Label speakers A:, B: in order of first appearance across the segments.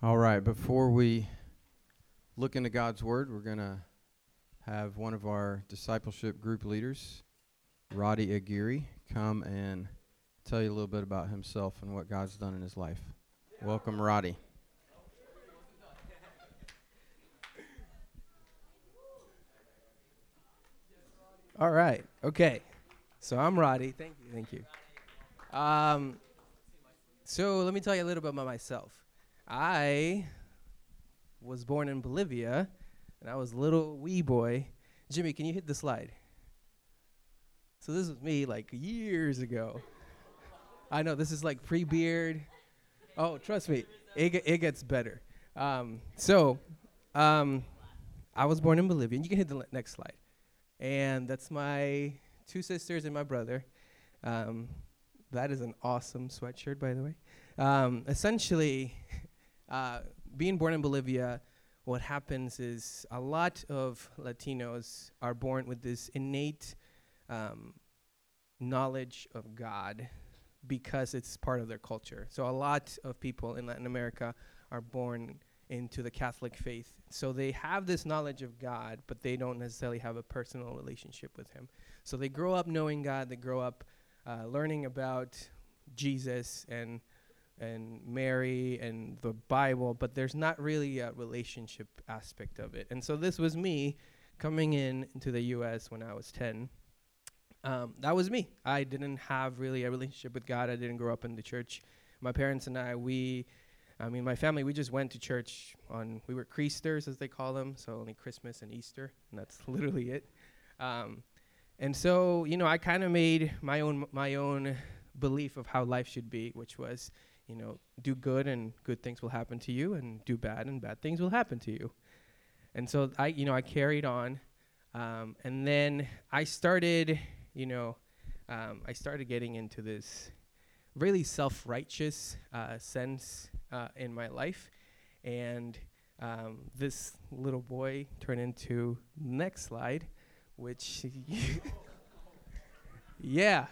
A: All right, before we look into God's Word, we're going to have one of our discipleship group leaders, Roddy Aguirre, come and tell you a little bit about himself and what God's done in his life. Welcome, Roddy.
B: All right. Okay. So I'm Roddy. Thank you. So let me tell you a little bit about myself. I was born in Bolivia, and I was a little wee boy. Jimmy, can you hit the slide? So this was me like years ago. I know, this is like pre-beard. Oh, trust me, it gets better. I was born in Bolivia, and you can hit the next slide. And that's my two sisters and my brother. That is an awesome sweatshirt, by the way. Essentially, being born in Bolivia, what happens is a lot of Latinos are born with this innate knowledge of God because it's part of their culture. So a lot of people in Latin America are born into the Catholic faith. So they have this knowledge of God, but they don't necessarily have a personal relationship with him. So they grow up knowing God, they grow up learning about Jesus and Mary and the Bible, but there's not really a relationship aspect of it. And so this was me coming into the U.S. when I was 10. That was me. I didn't have really a relationship with God. I didn't grow up in the church. My parents and my family, we just went to church we were Creasters, as they call them, so only Christmas and Easter, and that's literally it. And so, I kind of made my own belief of how life should be, which was, do good and good things will happen to you, and do bad and bad things will happen to you. And so I carried on, and then I started getting into this really self-righteous sense in my life, and this little boy turned into next slide, which yeah.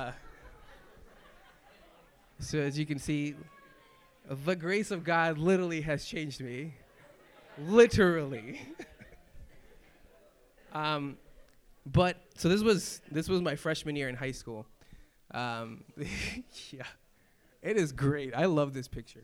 B: So as you can see, the grace of God literally has changed me, literally. But so this was my freshman year in high school. Yeah, it is great. I love this picture.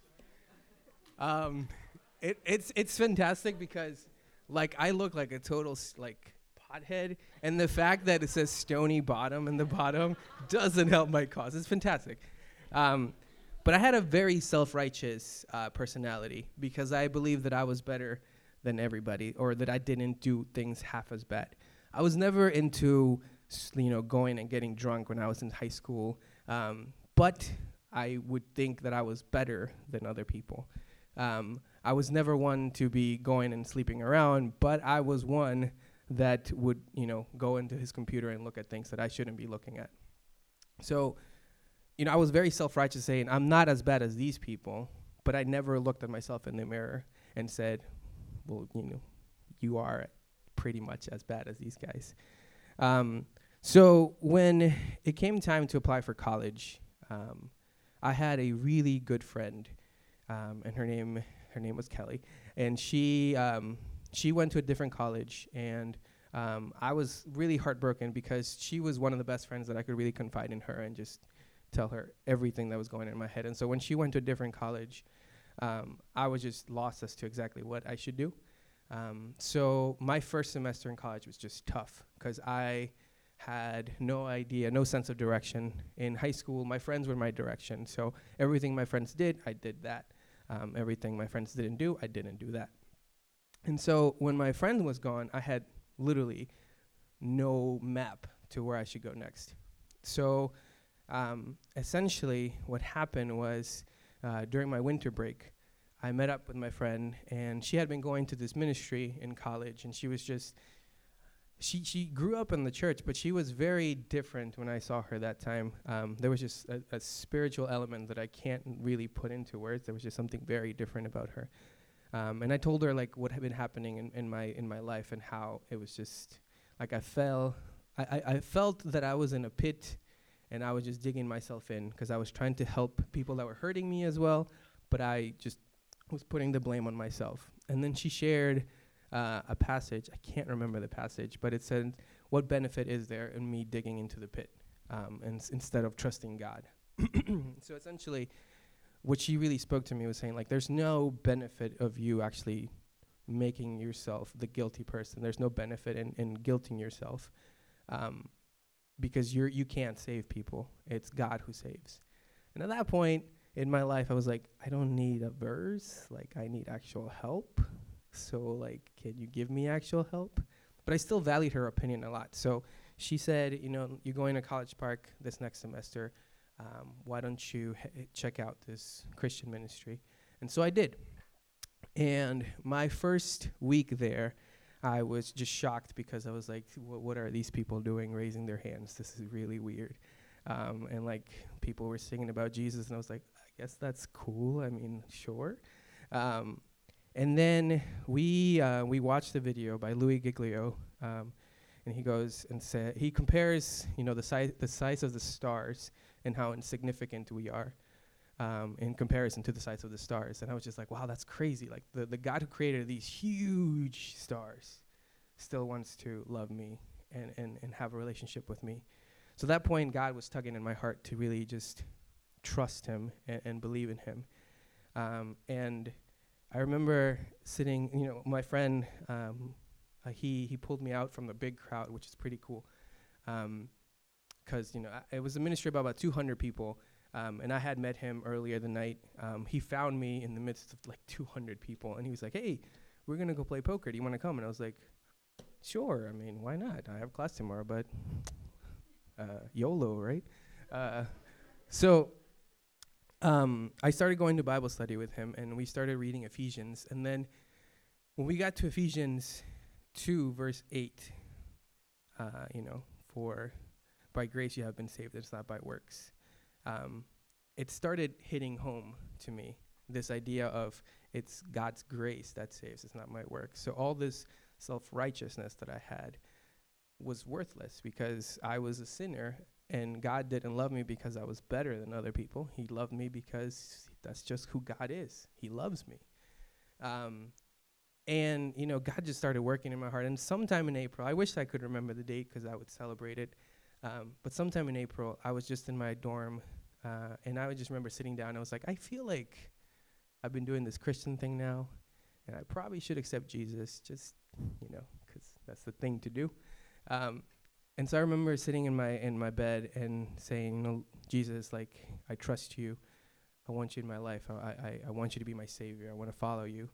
B: It's fantastic because I look like a total pothead, and the fact that it says Stony Bottom in the bottom doesn't help my cause. It's fantastic. But I had a very self-righteous personality because I believed that I was better than everybody, or that I didn't do things half as bad. I was never into going and getting drunk when I was in high school, but I would think that I was better than other people. I was never one to be going and sleeping around, but I was one that would go into his computer and look at things that I shouldn't be looking at. So I was very self-righteous, saying I'm not as bad as these people, but I never looked at myself in the mirror and said, well, you are pretty much as bad as these guys. So when it came time to apply for college, I had a really good friend, and her name was Kelly, and she went to a different college, and I was really heartbroken because she was one of the best friends that I could really confide in her and just tell her everything that was going on in my head. And so when she went to a different college, I was just lost as to exactly what I should do. So my first semester in college was just tough because I had no idea, no sense of direction. In high school, my friends were my direction. So everything my friends did, I did that. Everything my friends didn't do, I didn't do that. And so when my friend was gone, I had literally no map to where I should go next. So essentially what happened was during my winter break, I met up with my friend, and she had been going to this ministry in college, and she was just, she grew up in the church, but she was very different when I saw her that time. There was just a spiritual element that I can't really put into words. There was just something very different about her. And I told her what had been happening in my life, and how it was just I felt that I was in a pit, and I was just digging myself in because I was trying to help people that were hurting me as well, but I just was putting the blame on myself. And then she shared a passage. I can't remember the passage, but it said, "What benefit is there in me digging into the pit instead of trusting God?" So essentially, what she really spoke to me was saying, like, there's no benefit of you actually making yourself the guilty person. There's no benefit in guilting yourself, because you can't save people. It's God who saves. And at that point in my life, I was like, I don't need a verse. Like, I need actual help. So, like, can you give me actual help? But I still valued her opinion a lot. So she said, you're going to College Park this next semester. Why don't you check out this Christian ministry? And so I did. And my first week there, I was just shocked because I was like, what are these people doing, raising their hands? This is really weird. And, like, people were singing about Jesus, and I was like, I guess that's cool. I mean, sure. And then we watched the video by Louis Giglio, and he goes and he compares, the size of the stars and how insignificant we are in comparison to the size of the stars. And I was just like, wow, that's crazy. Like, the God who created these huge stars still wants to love me and have a relationship with me. So at that point, God was tugging in my heart to really just trust him and believe in him. And I remember sitting, my friend, he pulled me out from the big crowd, which is pretty cool. Because, it was a ministry of about 200 people. And I had met him earlier the night. He found me in the midst of like 200 people. And he was like, "Hey, we're going to go play poker. Do you want to come?" And I was like, "Sure. I mean, why not? I have class tomorrow, but YOLO, right?" So I started going to Bible study with him, and we started reading Ephesians. And then when we got to Ephesians 2, verse 8, for by grace you have been saved, it's not by works. It started hitting home to me, this idea of it's God's grace that saves, it's not my work. So all this self-righteousness that I had was worthless because I was a sinner, and God didn't love me because I was better than other people. He loved me because that's just who God is. He loves me. And, God just started working in my heart. And sometime in April, I wish I could remember the date because I would celebrate it. But sometime in April, I was just in my dorm, and I would just remember sitting down. And I was like, I feel like I've been doing this Christian thing now, and I probably should accept Jesus, just, because that's the thing to do. And so I remember sitting in my bed and saying, Jesus, like, I trust you. I want you in my life. I want you to be my savior. I want to follow you.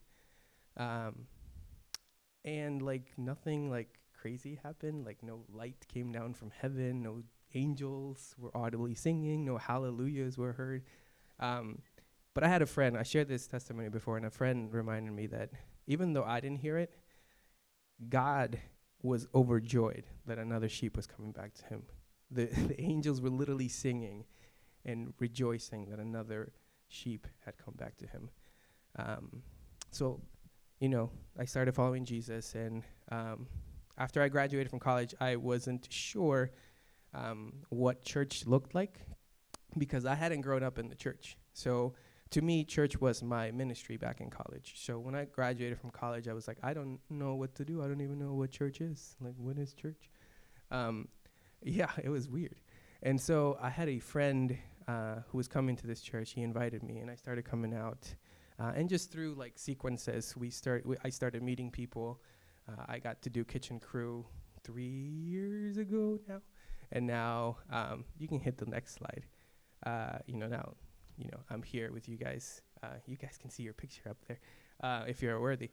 B: And, like, nothing, like, crazy happened. Like, no light came down from heaven. No angels were audibly singing. No hallelujahs were heard. But I had a friend. I shared this testimony before, and a friend reminded me that even though I didn't hear it, God was overjoyed that another sheep was coming back to him. The angels were literally singing and rejoicing that another sheep had come back to him. So, I started following Jesus, and after I graduated from college, I wasn't sure what church looked like because I hadn't grown up in the church. So to me, church was my ministry back in college. So when I graduated from college, I was like, I don't know what to do. I don't even know what church is. Like, what is church? Yeah, it was weird. And so I had a friend who was coming to this church. He invited me, and I started coming out. And just through, like, sequences, I started meeting people. I got to do Kitchen Crew 3 years ago now. And now you can hit the next slide. Now, I'm here with you guys. You guys can see your picture up there if you're worthy.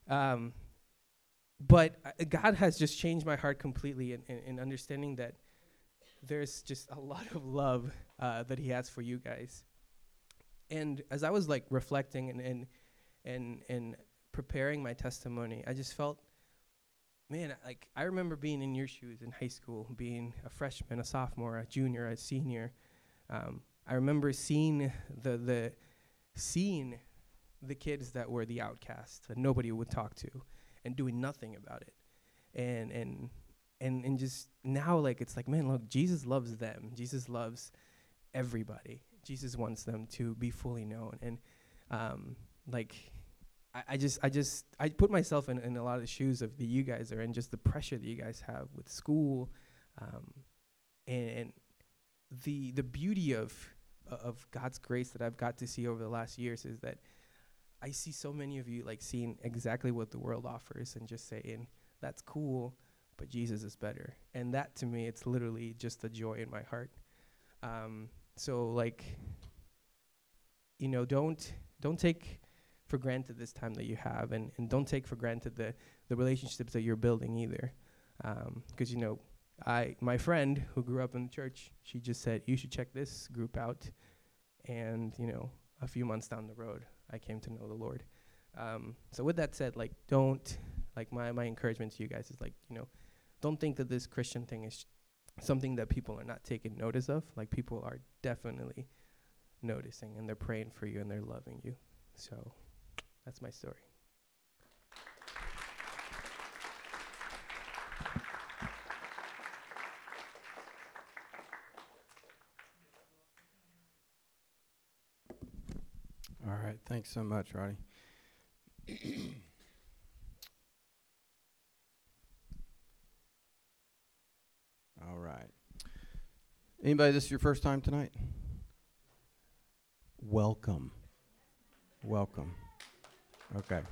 B: But God has just changed my heart completely in understanding that there's just a lot of love that he has for you guys. And as I was, like, reflecting and preparing my testimony, I just felt, man, like, I remember being in your shoes in high school, being a freshman, a sophomore, a junior, a senior. I remember seeing the kids that were the outcasts that nobody would talk to, and doing nothing about it, and just now, like, it's like, man, look, Jesus loves them. Jesus loves everybody. Jesus wants them to be fully known, and like, I put myself in a lot of the shoes of you guys are in, just the pressure that you guys have with school, and the beauty of God's grace that I've got to see over the last years is that I see so many of you like seeing exactly what the world offers and just saying, that's cool, but Jesus is better. And that to me, it's literally just a joy in my heart. So like, don't take for granted this time that you have, and don't take for granted the relationships that you're building either. Because, my friend who grew up in the church, she just said, you should check this group out. And, a few months down the road, I came to know the Lord. So with that said, like, don't, like, my encouragement to you guys is, like, don't think that this Christian thing is something that people are not taking notice of. Like, people are definitely noticing, and they're praying for you, and they're loving you. So that's my story.
A: All right. Thanks so much, Roddy. All right. Anybody, this is your first time tonight? Welcome. Welcome. Okay.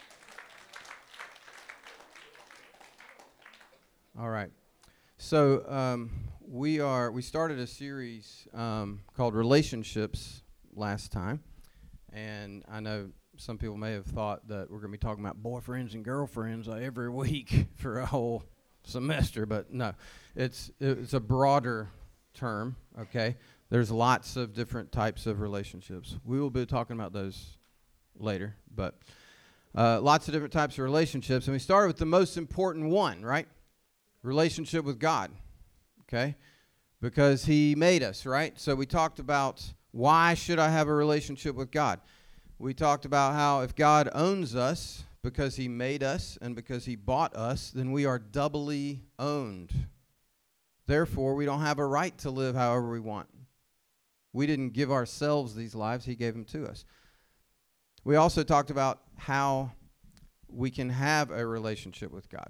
A: All right. So we started a series called Relationships last time, and I know some people may have thought that we're going to be talking about boyfriends and girlfriends every week for a whole semester, but no, it's a broader term. Okay, there's lots of different types of relationships. We will be talking about those later, but lots of different types of relationships, and we started with the most important one, right? Relationship with God, okay? Because He made us, right? So we talked about why should I have a relationship with God? We talked about how if God owns us because He made us and because He bought us, then we are doubly owned. Therefore, we don't have a right to live however we want. We didn't give ourselves these lives. He gave them to us. We also talked about how we can have a relationship with God.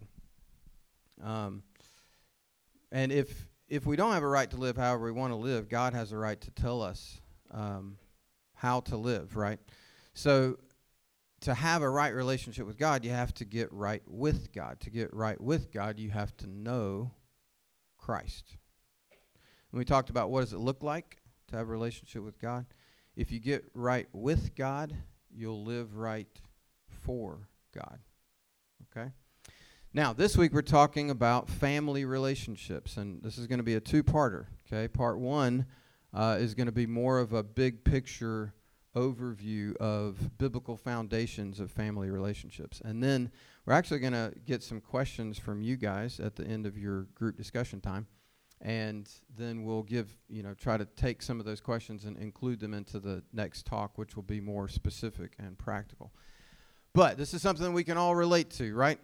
A: And if we don't have a right to live however we want to live, God has a right to tell us how to live, right? So to have a right relationship with God, you have to get right with God. To get right with God, you have to know Christ. And we talked about what does it look like to have a relationship with God. If you get right with God, you'll live right for God. Okay? Now, this week we're talking about family relationships, and this is going to be a two-parter. Okay? Part one is going to be more of a big picture overview of biblical foundations of family relationships. And then we're actually going to get some questions from you guys at the end of your group discussion time. And then we'll try to take some of those questions and include them into the next talk, which will be more specific and practical. But this is something we can all relate to, right?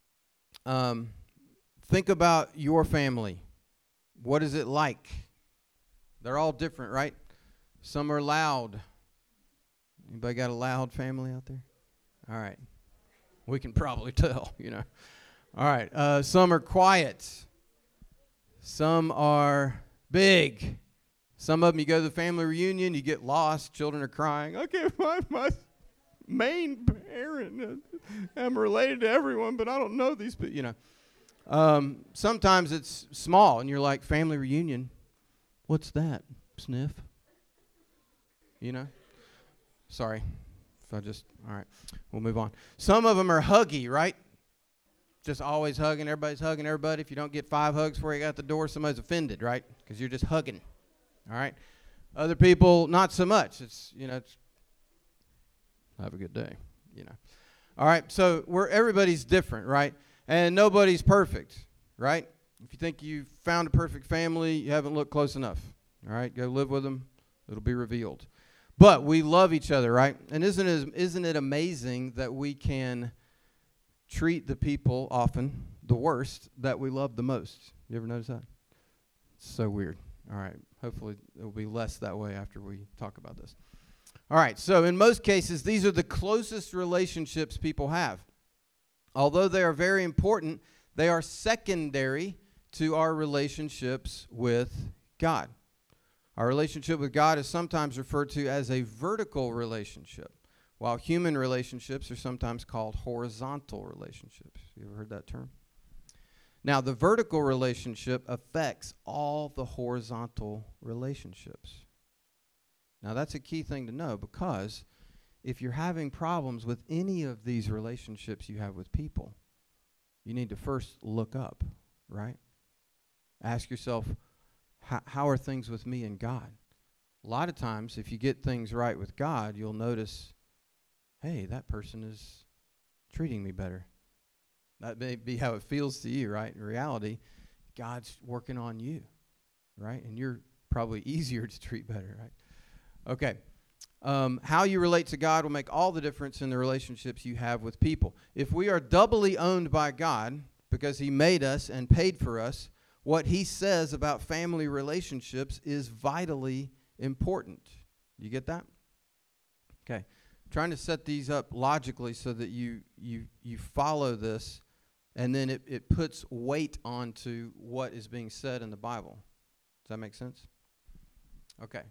A: Think about your family. What is it like? They're all different, right? Some are loud. Anybody got a loud family out there? All right. We can probably tell, All right. Some are quiet. Some are big. Some of them, you go to the family reunion, you get lost. Children are crying. I can't find my main parent. I'm related to everyone, but I don't know these people, Sometimes it's small, and you're like, family reunion, what's that? Sniff? Sorry. All right, we'll move on. Some of them are huggy, right? Just always hugging. Everybody's hugging everybody. If you don't get 5 hugs before you got the door, somebody's offended, right? Because you're just hugging, all right? Other people, not so much. It's have a good day, All right, so everybody's different, right? And nobody's perfect, right? If you think you've found a perfect family, you haven't looked close enough, all right? Go live with them. It'll be revealed. But we love each other, right? And isn't it amazing that we can treat the people often the worst that we love the most? You ever notice that? It's so weird. All right. Hopefully it will be less that way after we talk about this. All right, so in most cases, these are the closest relationships people have. Although they are very important, they are secondary to our relationships with God. Our relationship with God is sometimes referred to as a vertical relationship, while human relationships are sometimes called horizontal relationships. You ever heard that term? Now, the vertical relationship affects all the horizontal relationships. Now, that's a key thing to know, because if you're having problems with any of these relationships you have with people, you need to first look up, right? Ask yourself, how are things with me and God? A lot of times, if you get things right with God, you'll notice, hey, that person is treating me better. That may be how it feels to you, right? In reality, God's working on you, right? And you're probably easier to treat better, right? Okay. How you relate to God will make all the difference in the relationships you have with people. If we are doubly owned by God because he made us and paid for us, what he says about family relationships is vitally important. You get that? Okay. I'm trying to set these up logically so that you follow this, and then it puts weight onto what is being said in the Bible. Does that make sense? Okay.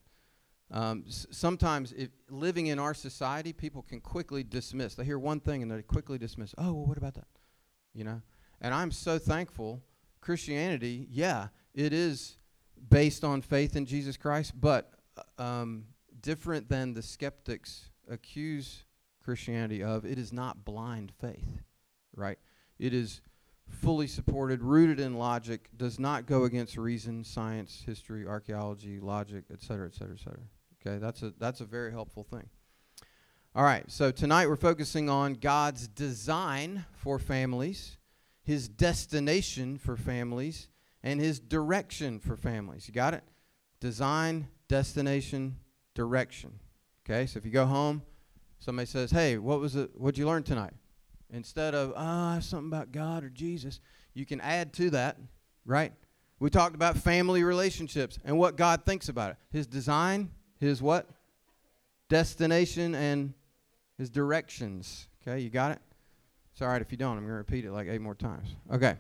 A: Sometimes living in our society, people can quickly dismiss. They hear one thing and they quickly dismiss. Oh, well, what about that? You know? And I'm so thankful. Christianity, yeah, it is based on faith in Jesus Christ, but different than the skeptics accuse Christianity of, it is not blind faith, right? It is fully supported, rooted in logic, does not go against reason, science, history, archaeology, logic, et cetera, et cetera, et cetera. Okay, that's a very helpful thing. All right, so tonight we're focusing on God's design for families, his destination for families, and his direction for families. You got it? Design, destination, direction. Okay, so if you go home, somebody says, hey, what'd you learn tonight? Instead of, something about God or Jesus, you can add to that, right? We talked about family relationships and what God thinks about it. His design, his what? Destination, and his directions. Okay, you got it? It's all right if you don't. I'm going to repeat it like 8 more times. Okay.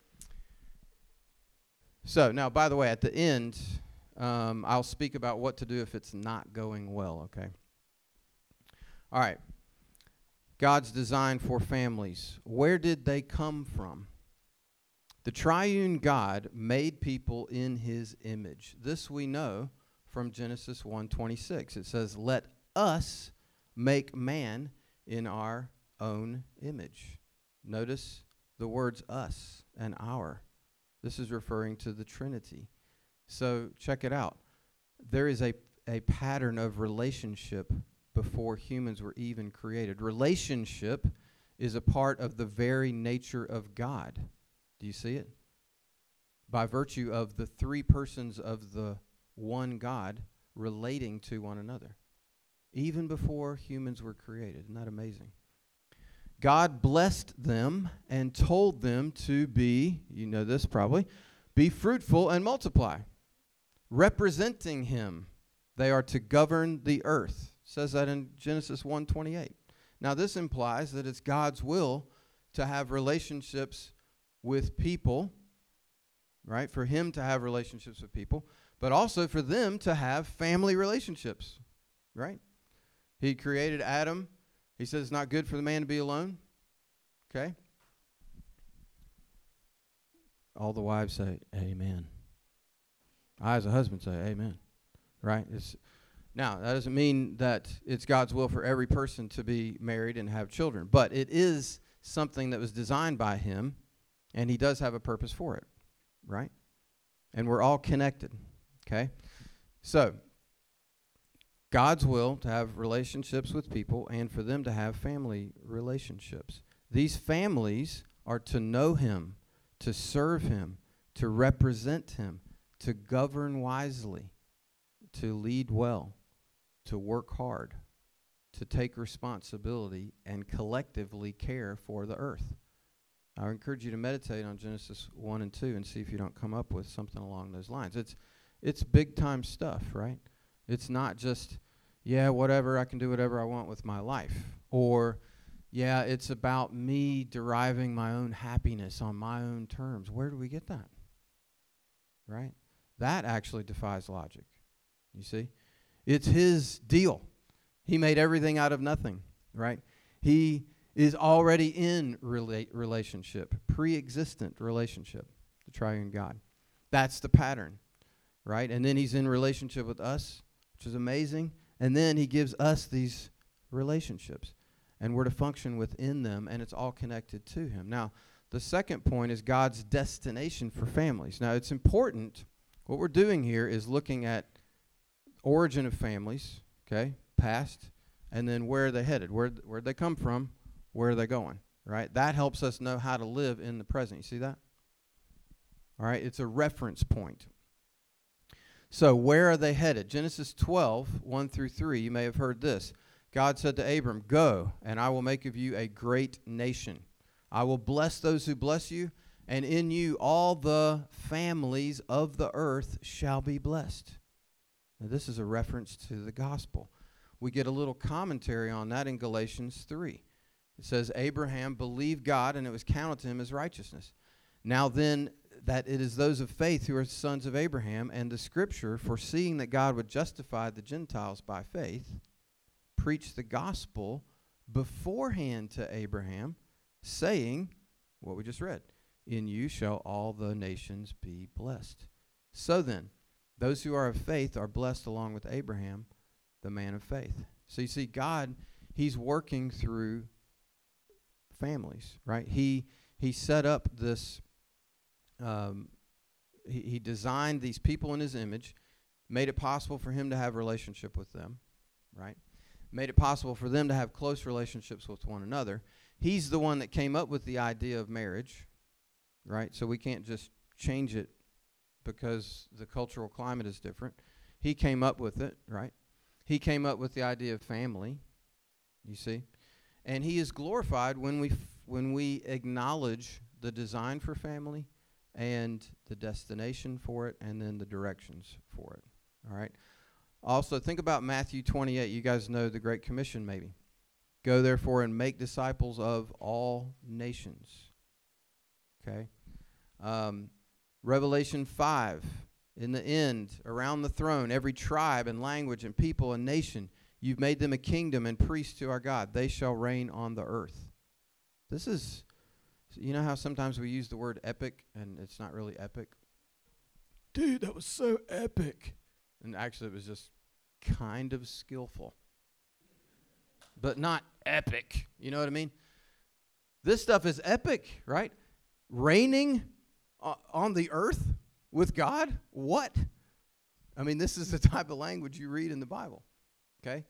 A: So, now, by the way, at the end, I'll speak about what to do if it's not going well, okay? All right. God's design for families. Where did they come from? The triune God made people in his image. This we know from Genesis 1:26. It says, let us make man in our own image. Notice the words us and our. This is referring to the Trinity. So check it out. There is a pattern of relationship before humans were even created. Relationship is a part of the very nature of God. Do you see it? By virtue of the 3 persons of the one God relating to one another. Even before humans were created. Isn't that amazing? God blessed them and told them to be, you know this probably, be fruitful and multiply. Representing him, they are to govern the earth. It says that in Genesis 1:28. Now this implies that it's God's will to have relationships with people, right? For him to have relationships with people, but also for them to have family relationships, right? He created Adam. He says it's not good for the man to be alone. Okay? All the wives say, amen. I, as a husband, say, amen. Right? Now, that doesn't mean that it's God's will for every person to be married and have children, but it is something that was designed by him, and he does have a purpose for it, right? And we're all connected, okay? So, God's will to have relationships with people and for them to have family relationships. These families are to know him, to serve him, to represent him, to govern wisely, to lead well, to work hard, to take responsibility, and collectively care for the earth. I encourage you to meditate on Genesis 1 and 2 and see if you don't come up with something along those lines. It's big time stuff, right? It's not just, yeah, whatever, I can do whatever I want with my life. Or, yeah, it's about me deriving my own happiness on my own terms. Where do we get that? Right? That actually defies logic. You see? It's his deal. He made everything out of nothing, right? He is already in relationship, pre-existent relationship, the triune God. That's the pattern, right? And then he's in relationship with us, which is amazing. And then he gives us these relationships, and we're to function within them, and it's all connected to him. Now, the second point is God's destination for families. Now, it's important. What we're doing here is looking at origin of families, okay, past, and then where are they headed? Where'd they come from? Where are they going, right? That helps us know how to live in the present. You see that? All right, it's a reference point. So where are they headed? Genesis 12, 1 through 3, you may have heard this. God said to Abram, "Go, and I will make of you a great nation. I will bless those who bless you, and in you all the families of the earth shall be blessed." Now, this is a reference to the gospel. We get a little commentary on that in Galatians 3. It says, Abraham believed God, and it was counted to him as righteousness. Now then, that it is those of faith who are sons of Abraham, and the Scripture, foreseeing that God would justify the Gentiles by faith, preached the gospel beforehand to Abraham, saying, what we just read, "In you shall all the nations be blessed." So then, those who are of faith are blessed along with Abraham, the man of faith. So you see, God, he's working through families, right? He set up this, he designed these people in his image, made it possible for him to have relationship with them, right? Made it possible for them to have close relationships with one another. He's the one that came up with the idea of marriage, right? So we can't just change it because the cultural climate is different. He came up with it, right? He came up with the idea of family, you see? And he is glorified when we acknowledge the design for family and the destination for it and then the directions for it, all right? Also, think about Matthew 28. You guys know the Great Commission, maybe. Go, therefore, and make disciples of all nations. Okay? Revelation 5. In the end, around the throne, every tribe and language and people and nation, you've made them a kingdom and priests to our God. They shall reign on the earth. This is, you know how sometimes we use the word epic, and it's not really epic? Dude, that was so epic. And actually, it was just kind of skillful. But not epic. You know what I mean? This stuff is epic, right? Reigning on the earth with God? What? I mean, this is the type of language you read in the Bible. Okay?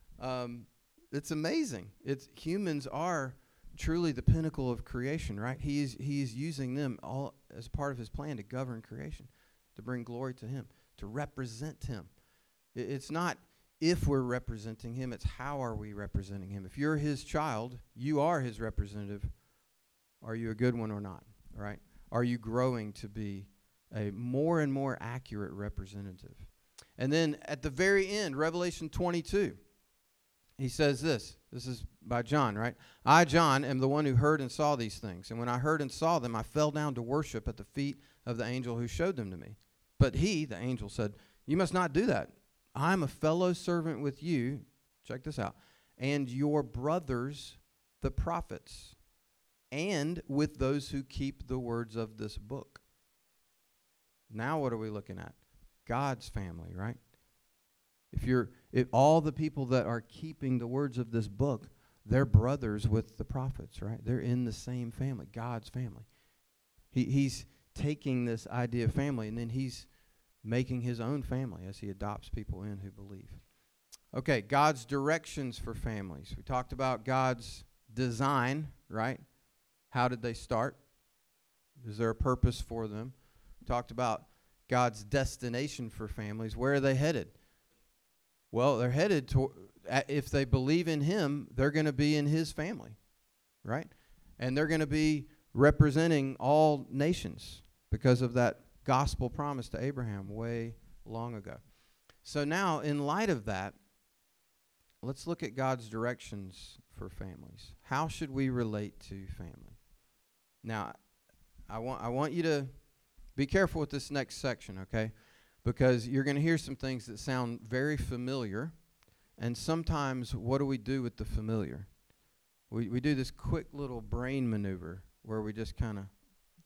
A: It's amazing. Humans are truly the pinnacle of creation, right? He is using them all as part of his plan to govern creation, to bring glory to him, to represent him. It's not if we're representing him, it's how are we representing him. If you're his child, you are his representative. Are you a good one or not, right? Are you growing to be a more and more accurate representative? And then at the very end, Revelation 22, he says this. This is by John, right? I, John, am the one who heard and saw these things. And when I heard and saw them, I fell down to worship at the feet of the angel who showed them to me. But he, the angel, said, "You must not do that. I'm a fellow servant with you," check this out, "and your brothers, the prophets, and with those who keep the words of this book." Now what are we looking at? God's family, right? If all the people that are keeping the words of this book, they're brothers with the prophets, right? They're in the same family, God's family. He's taking this idea of family, and then he's making his own family as he adopts people in who believe. Okay, God's directions for families. We talked about God's design, right? How did they start? Is there a purpose for them? We talked about God's destination for families. Where are they headed? Well, they're headed to, if they believe in him, they're going to be in his family, right? And they're going to be representing all nations because of that gospel promise to Abraham way long ago. So now, in light of that, let's look at God's directions for families. How should we relate to family? Now, I want you to be careful with this next section, okay? Because you're going to hear some things that sound very familiar, and sometimes what do we do with the familiar? We do this quick little brain maneuver where we just kind of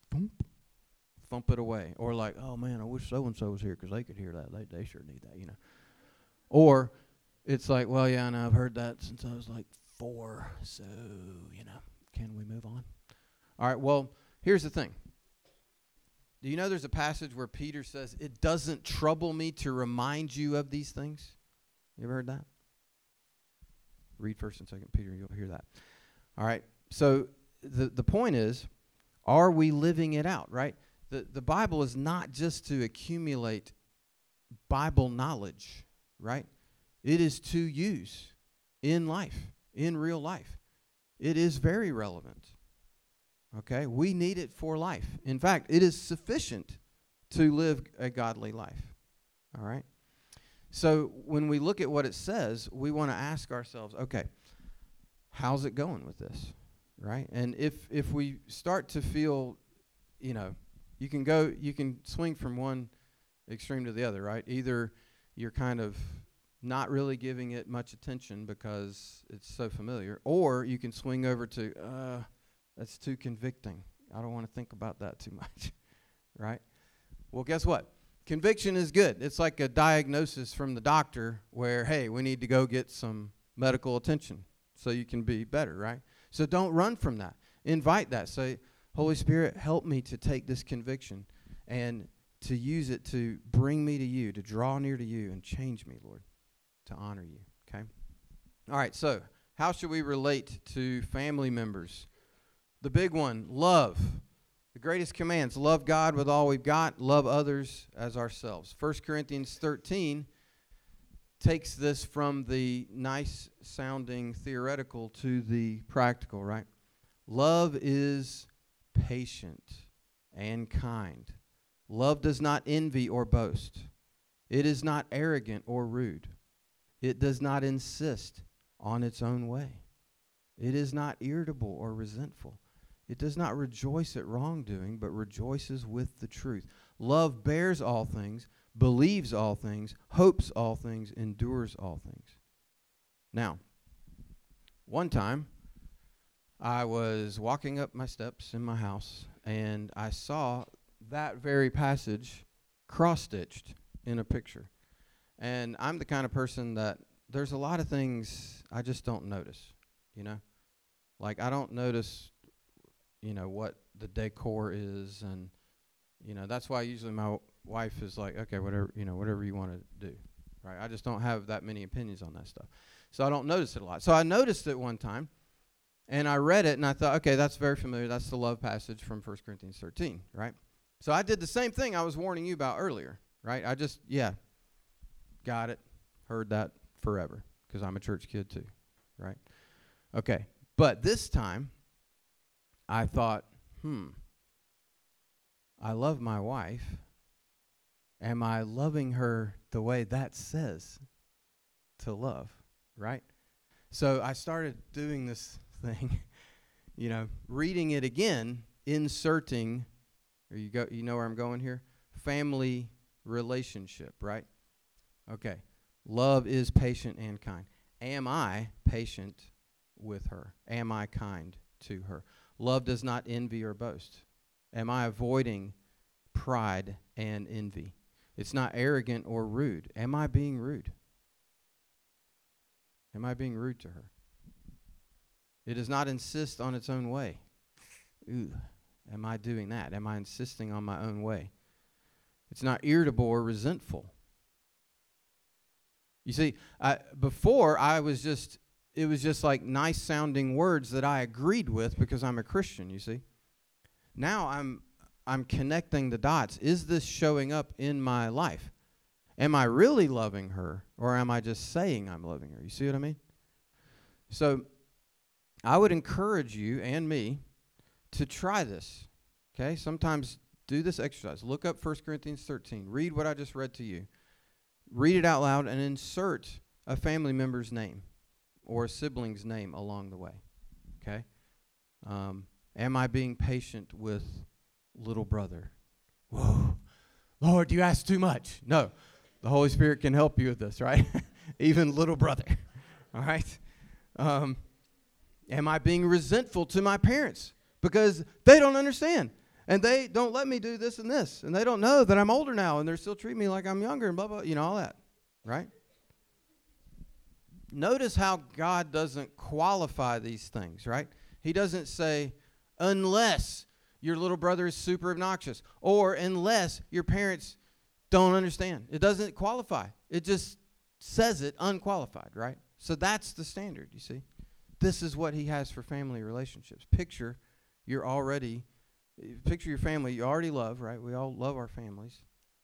A: thump it away. Or like, oh, man, I wish so-and-so was here because they could hear that. They sure need that, you know. Or it's like, well, yeah, I've heard that since I was like 4, so, you know, can we move on? All right, well, here's the thing. Do you know there's a passage where Peter says, it doesn't trouble me to remind you of these things? You ever heard that? Read 1st and 2nd Peter, you'll hear that. All right, so the point is, are we living it out, right? The Bible is not just to accumulate Bible knowledge, right? It is to use in life, in real life. It is very relevant. Okay, we need it for life. In fact, it is sufficient to live a godly life. All right? So when we look at what it says, we want to ask ourselves, okay, how's it going with this? Right? And if we start to feel, you know, you can swing from one extreme to the other, right? Either you're kind of not really giving it much attention because it's so familiar, or you can swing over to, that's too convicting. I don't want to think about that too much, right? Well, guess what? Conviction is good. It's like a diagnosis from the doctor where, hey, we need to go get some medical attention so you can be better, right? So don't run from that. Invite that. Say, Holy Spirit, help me to take this conviction and to use it to bring me to you, to draw near to you and change me, Lord, to honor you, okay? All right, so how should we relate to family members? The big one, love. The greatest commands, love God with all we've got, love others as ourselves. 1 Corinthians 13 takes this from the nice-sounding theoretical to the practical, right? Love is patient and kind. Love does not envy or boast. It is not arrogant or rude. It does not insist on its own way. It is not irritable or resentful. It does not rejoice at wrongdoing, but rejoices with the truth. Love bears all things, believes all things, hopes all things, endures all things. Now, one time, I was walking up my steps in my house, and I saw that very passage cross-stitched in a picture. And I'm the kind of person that there's a lot of things I just don't notice, you know? Like, I don't notice, you know, what the decor is, and, you know, that's why usually my wife is like, okay, whatever you want to do, right? I just don't have that many opinions on that stuff. So I don't notice it a lot. So I noticed it one time, and I read it, and I thought, okay, that's very familiar. That's the love passage from 1 Corinthians 13, right? So I did the same thing I was warning you about earlier, right? I just, got it, heard that forever, because I'm a church kid too, right? Okay, but this time, I thought, I love my wife. Am I loving her the way that says to love, right? So I started doing this thing, you know, reading it again, inserting, you know where I'm going here? Family relationship, right? Okay. Love is patient and kind. Am I patient with her? Am I kind to her? Love does not envy or boast. Am I avoiding pride and envy? It's not arrogant or rude. Am I being rude? Am I being rude to her? It does not insist on its own way. Ooh, am I doing that? Am I insisting on my own way? It's not irritable or resentful. You see, before it was just like nice sounding words that I agreed with because I'm a Christian, you see. Now I'm connecting the dots. Is this showing up in my life? Am I really loving her, or am I just saying I'm loving her? You see what I mean? So I would encourage you and me to try this, okay? Sometimes do this exercise. Look up 1 Corinthians 13. Read what I just read to you. Read it out loud and insert a family member's name. or a sibling's name along the way. Okay? Am I being patient with little brother? Whoa, Lord, you ask too much. No, the Holy Spirit can help you with this, right? Even little brother, all right? Am I being resentful to my parents because they don't understand and they don't let me do this and this and they don't know that I'm older now and they're still treating me like I'm younger and blah, blah, all that, right? Notice how God doesn't qualify these things, right? He doesn't say, unless your little brother is super obnoxious or unless your parents don't understand. It doesn't qualify. It just says it unqualified, right? So that's the standard, you see. This is what he has for family relationships. Picture your family you already love, right? We all love our families.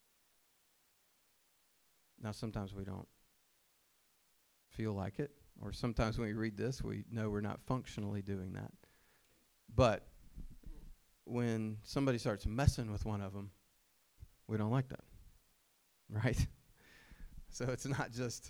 A: Now, sometimes we don't feel like it, or sometimes when we read this, we know we're not functionally doing that. But when somebody starts messing with one of them, we don't like that, right? So it's not just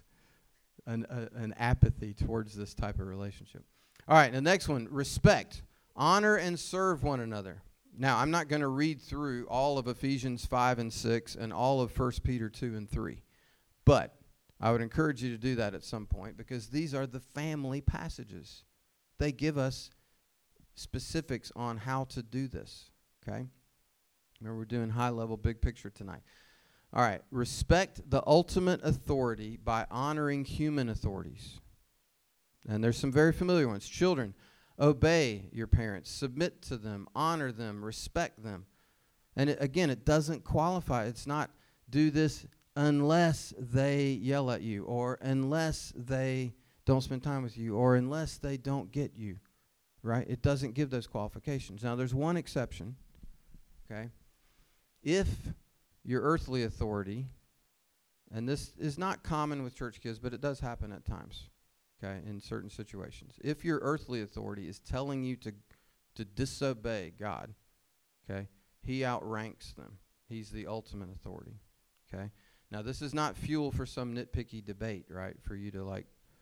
A: an apathy towards this type of relationship. All right, the next one, respect. Honor and serve one another. Now, I'm not going to read through all of Ephesians 5 and 6 and all of 1 Peter 2 and 3, but I would encourage you to do that at some point because these are the family passages. They give us specifics on how to do this, okay? Remember, we're doing high-level, big picture tonight. All right, respect the ultimate authority by honoring human authorities. And there's some very familiar ones. Children, obey your parents, submit to them, honor them, respect them. And it doesn't qualify. It's not do this unless they yell at you or unless they don't spend time with you or unless they don't get you, right? It doesn't give those qualifications. Now, there's one exception, okay? If your earthly authority, and this is not common with church kids, but it does happen at times, okay, in certain situations. If your earthly authority is telling you to disobey God, okay, he outranks them. He's the ultimate authority, okay? Now, this is not fuel for some nitpicky debate, right, for you to,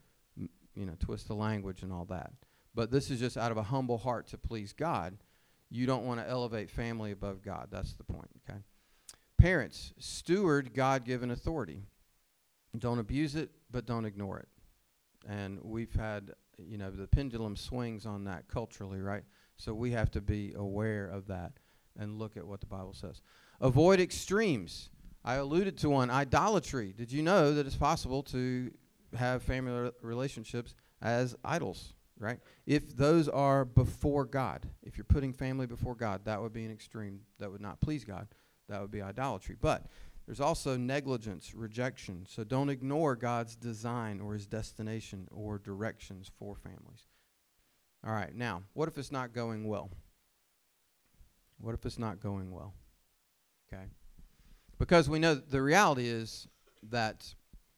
A: twist the language and all that. But this is just out of a humble heart to please God. You don't want to elevate family above God. That's the point, okay? Parents, steward God-given authority. Don't abuse it, but don't ignore it. And we've had, the pendulum swings on that culturally, right? So we have to be aware of that and look at what the Bible says. Avoid extremes. I alluded to one, idolatry. Did you know that it's possible to have family relationships as idols, right? If those are before God, if you're putting family before God, that would be an extreme that would not please God. That would be idolatry. But there's also negligence, rejection. So don't ignore God's design or his destination or directions for families. All right, now, what if it's not going well? What if it's not going well? Okay. Because we know the reality is that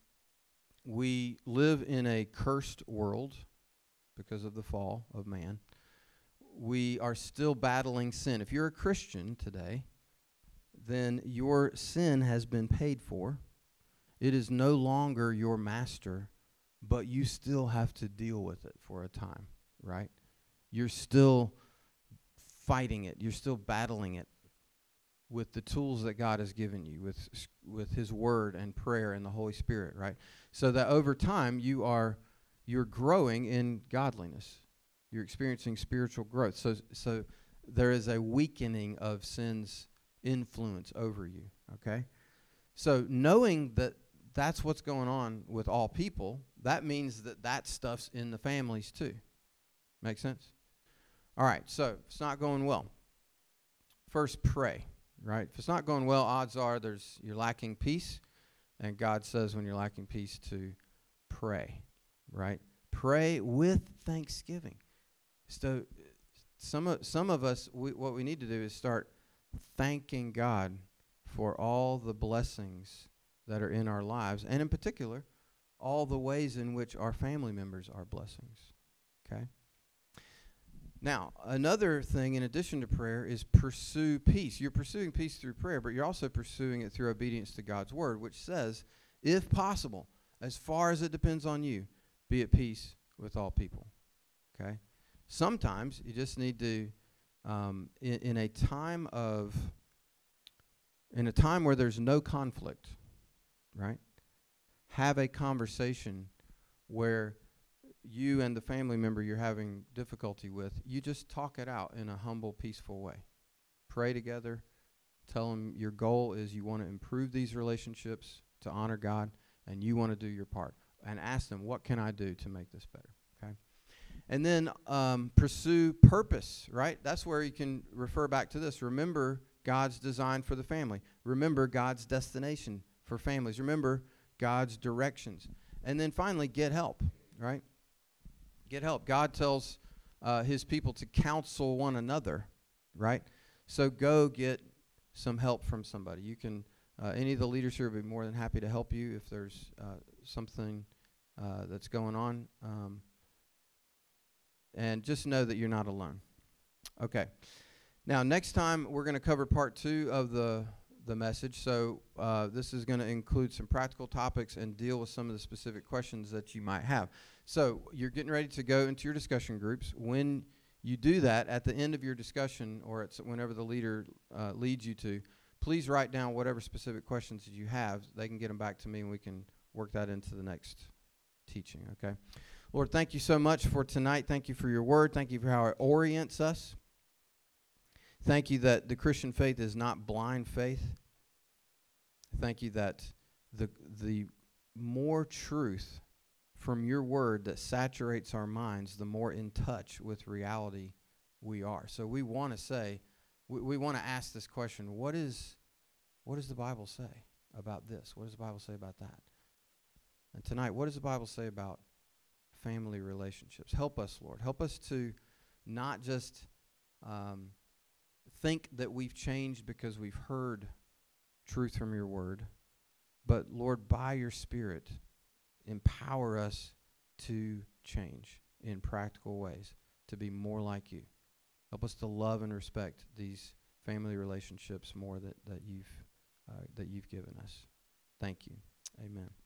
A: we live in a cursed world because of the fall of man. We are still battling sin. If you're a Christian today, then your sin has been paid for. It is no longer your master, but you still have to deal with it for a time, right? You're still fighting it. You're still battling it with the tools that God has given you, with his word and prayer and the Holy Spirit, right? So that over time you're growing in godliness. You're experiencing spiritual growth. So there is a weakening of sin's influence over you, okay? So knowing that that's what's going on with all people, that means that stuff's in the families too. Make sense? All right, so it's not going well. First, pray, right? If it's not going well, odds are you're lacking peace, and God says when you're lacking peace to pray, right? Pray with thanksgiving. So some of us, what we need to do is start thanking God for all the blessings that are in our lives, and in particular, all the ways in which our family members are blessings, okay? Now, another thing in addition to prayer is pursue peace. You're pursuing peace through prayer, but you're also pursuing it through obedience to God's word, which says, if possible, as far as it depends on you, be at peace with all people. Okay? Sometimes you just need to, in a time where there's no conflict, right? Have a conversation where you and the family member you're having difficulty with, you just talk it out in a humble, peaceful way. Pray together. Tell them your goal is you want to improve these relationships to honor God, and you want to do your part. And ask them, what can I do to make this better? Okay? And then pursue purpose, right? That's where you can refer back to this. Remember God's design for the family. Remember God's destination for families. Remember God's directions. And then finally, get help, right? Get help. God tells his people to counsel one another, right? So go get some help from somebody. You can, any of the leaders here would be more than happy to help you if there's something that's going on. And just know that you're not alone. Okay. Now, next time we're going to cover part 2 of the message. So this is going to include some practical topics and deal with some of the specific questions that you might have. So you're getting ready to go into your discussion groups. When you do that, at the end of your discussion, or whenever the leader leads you to, please write down whatever specific questions that you have. They can get them back to me, and we can work that into the next teaching, okay? Lord, thank you so much for tonight. Thank you for your word. Thank you for how it orients us. Thank you that the Christian faith is not blind faith. Thank you that the more truth from your word that saturates our minds, the more in touch with reality we are. So we want to say, we want to ask this question, what does the Bible say about this? What does the Bible say about that? And tonight, what does the Bible say about family relationships? Help us, Lord. Help us to not just think that we've changed because we've heard truth from your word, but Lord, by your Spirit, empower us to change in practical ways, to be more like you. Help us to love and respect these family relationships more that you've given us. Thank you. Amen.